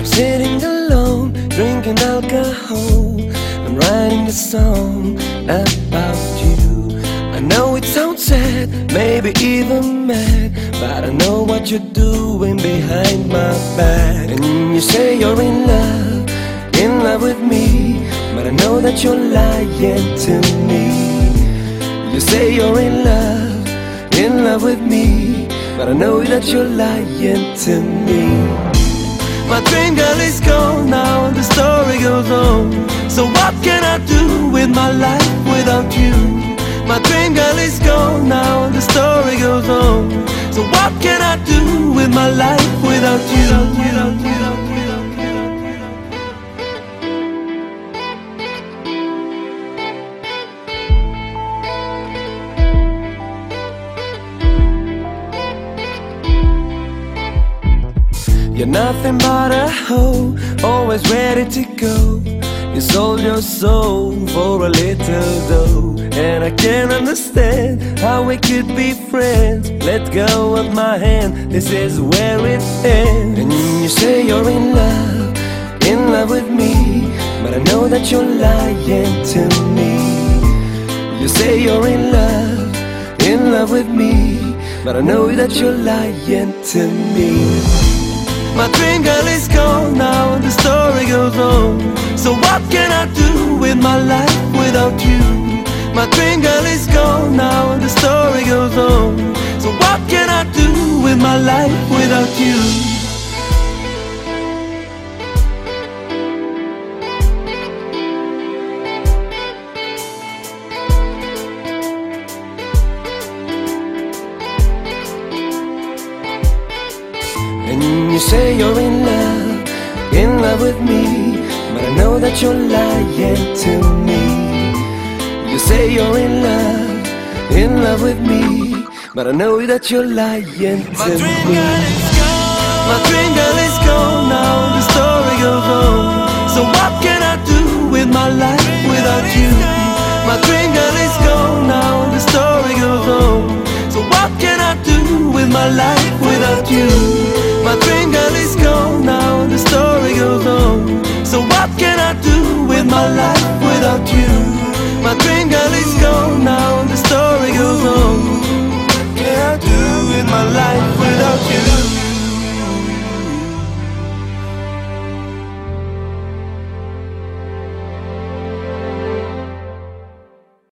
I'm sitting alone, drinking alcohol. I'm writing a song about you. I know it sounds sad, maybe even mad, but I know what you're doing behind my back. And you say you're in love with me, but I know that you're lying to me. You say you're in love with me, but I know that you're lying to me. My dream girl is gone now and the story goes on. So what can I do with my life without you? My dream girl is gone now and the story goes on. So what can I do with my life without you? You're nothing but a hoe, always ready to go. You sold your soul for a little dough, and I can't understand how we could be friends. Let go of my hand, this is where it ends. And you say you're in love with me, but I know that you're lying to me. You say you're in love with me, but I know that you're lying to me. My dream girl is gone now and the story goes on. So what can I do with my life without you? My dream girl is gone now and the story goes on. So what can I do with my life without you? And you say you're in love with me, but I know that you're lying to me. You say you're in love with me, but I know that you're lying to me. My dream girl is gone now and the story goes on. So what can I do with my life without you? My dream girl is gone now and the story goes on. So what can I do with my life without you?